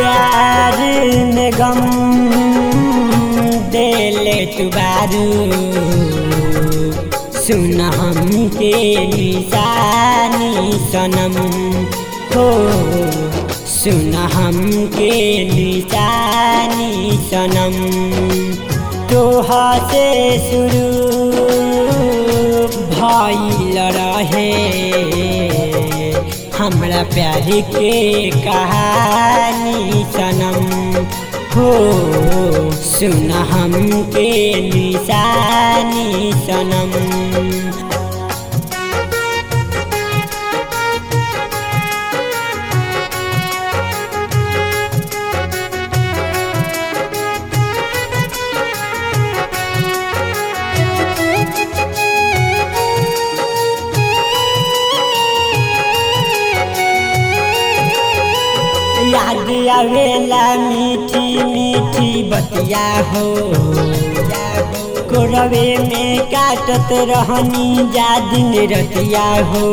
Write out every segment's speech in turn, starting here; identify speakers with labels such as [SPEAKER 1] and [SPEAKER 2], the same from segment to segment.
[SPEAKER 1] प्यार में गम देले तू बारू सुन हमके निशानी सनम हो सुन हमके निशानी सनम तोहा से शुरू भइल रहे हमरा प्यार के कहानी सनम हो सुन हमके निशानी सनम याद आवेला मीठी मीठी बतिया हो कोरवे में काटत रहनी जा दिन रतिया हो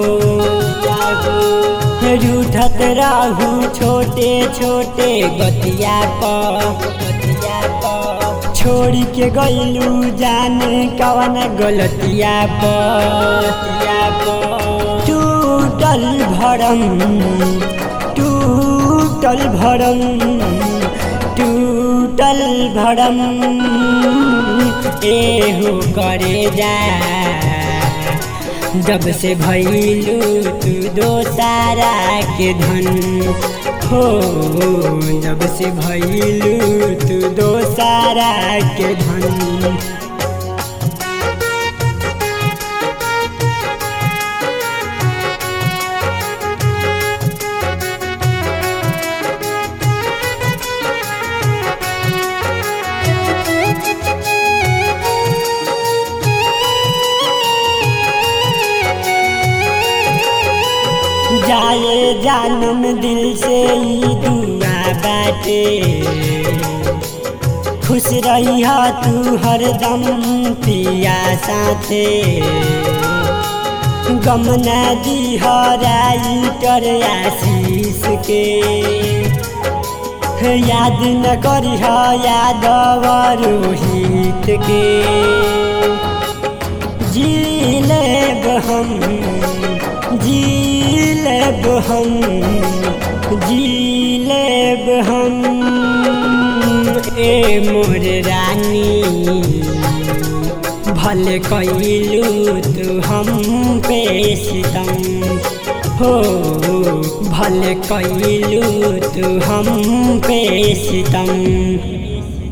[SPEAKER 1] रूठत रहू छोटे छोटे गतिया पर छोड़ के गइलू जाने कवन गलतिया पर टूटल भरम टूटल भरम एहो करे जा जब से भइलू तू दोसारा के धन हो जब से भइलू तू दोसारा के धन जाए जानम दिल से ही दुआ बाटे खुश रही तू हरदम पिया साथे गम न दिहराई कर आशीष के याद न करी यादव रोहित के जी लेब हम ए मोर रानी भले कइलू तू हम पे सितम हो भले कइलू तू हम पे सितम।